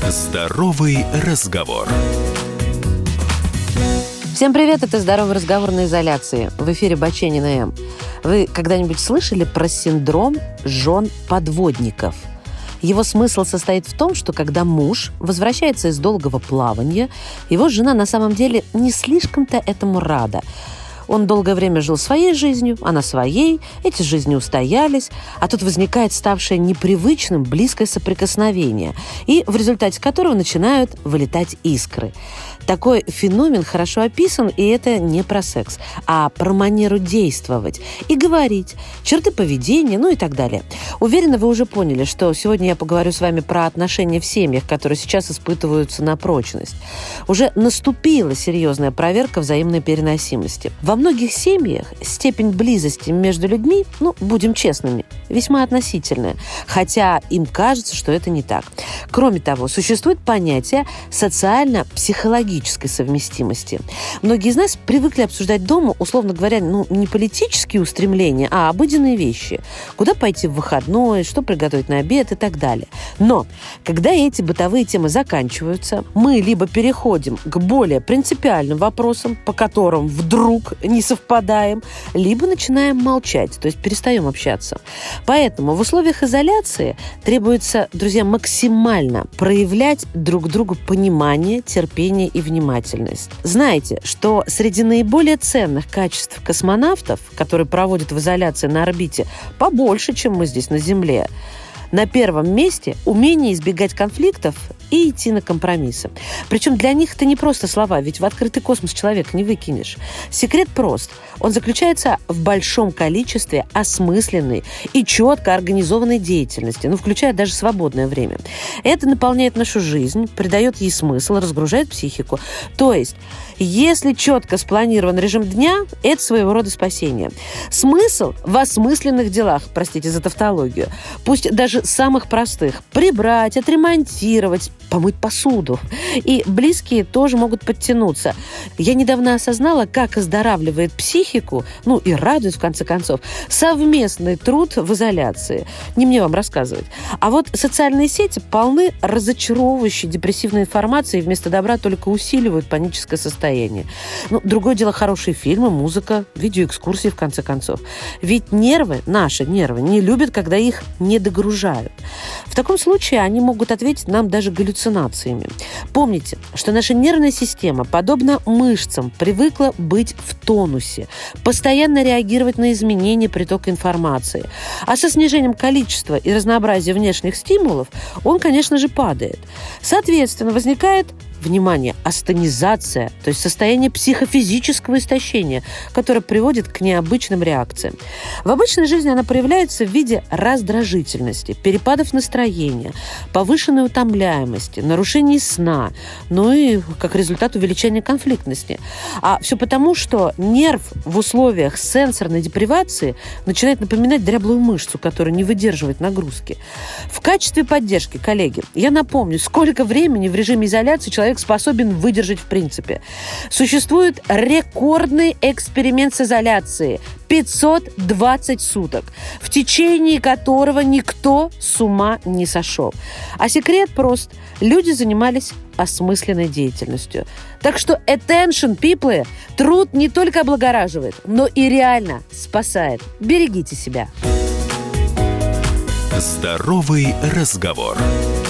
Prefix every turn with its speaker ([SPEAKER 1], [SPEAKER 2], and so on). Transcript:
[SPEAKER 1] Здоровый разговор.
[SPEAKER 2] Всем привет, это «Здоровый разговор» на изоляции. В эфире Баченина М. Вы когда-нибудь слышали про синдром жен подводников? Его смысл состоит в том, что когда муж возвращается из долгого плавания, его жена на самом деле не слишком-то этому рада. Он долгое время жил своей жизнью, она своей, эти жизни устоялись, а тут возникает ставшее непривычным близкое соприкосновение, и в результате которого начинают вылетать искры. Такой феномен хорошо описан, и это не про секс, а про манеру действовать и говорить, черты поведения, и так далее. Уверена, вы уже поняли, что сегодня я поговорю с вами про отношения в семьях, которые сейчас испытываются на прочность. Уже наступила серьезная проверка взаимной переносимости. Во многих семьях степень близости между людьми, будем честными, весьма относительная, хотя им кажется, что это не так. Кроме того, существует понятие социально-психологической совместимости. Многие из нас привыкли обсуждать дома, условно говоря, не политические устремления, а обыденные вещи. Куда пойти в выходной, что приготовить на обед и так далее. Но когда эти бытовые темы заканчиваются, мы либо переходим к более принципиальным вопросам, по которым вдруг не совпадаем, либо начинаем молчать, то есть перестаем общаться. Поэтому в условиях изоляции требуется, друзья, максимально проявлять друг другу понимание, терпение и внимательность. Знаете, что среди наиболее ценных качеств космонавтов, которые проводят в изоляции на орбите, побольше, чем мы здесь на Земле, на первом месте умение избегать конфликтов и идти на компромиссы. Причем для них это не просто слова, ведь в открытый космос человека не выкинешь. Секрет прост. Он заключается в большом количестве осмысленной и четко организованной деятельности, включая даже свободное время. Это наполняет нашу жизнь, придает ей смысл, разгружает психику. То есть, если четко спланирован режим дня, это своего рода спасение. Смысл в осмысленных делах, простите за тавтологию, пусть даже самых простых. Прибрать, отремонтировать, помыть посуду. И близкие тоже могут подтянуться. Я недавно осознала, как оздоравливает психику, и радует, в конце концов, совместный труд в изоляции. Не мне вам рассказывать. А вот социальные сети полны разочаровывающей депрессивной информации и вместо добра только усиливают паническое состояние. Другое дело хорошие фильмы, музыка, видеоэкскурсии, в конце концов. Ведь наши нервы, не любят, когда их не догружают. В таком случае они могут ответить нам даже галлюцинациями. Помните, что наша нервная система, подобно мышцам, привыкла быть в тонусе, постоянно реагировать на изменения притока информации. А со снижением количества и разнообразия внешних стимулов он, конечно же, падает. Соответственно, возникает, внимание, астенизация, то есть состояние психофизического истощения, которое приводит к необычным реакциям. В обычной жизни она проявляется в виде раздражительности, перепадов настроения, повышенной утомляемости, нарушений сна, и как результат увеличения конфликтности. А все потому, что нерв в условиях сенсорной депривации начинает напоминать дряблую мышцу, которая не выдерживает нагрузки. В качестве поддержки, коллеги, я напомню, сколько времени в режиме изоляции человек способен выдержать в принципе. Существует рекордный эксперимент с изоляцией – 520 суток, в течение которого никто с ума не сошел. А секрет прост. Люди занимались осмысленной деятельностью. Так что attention, people, труд не только облагораживает, но и реально спасает. Берегите себя.
[SPEAKER 1] Здоровый разговор.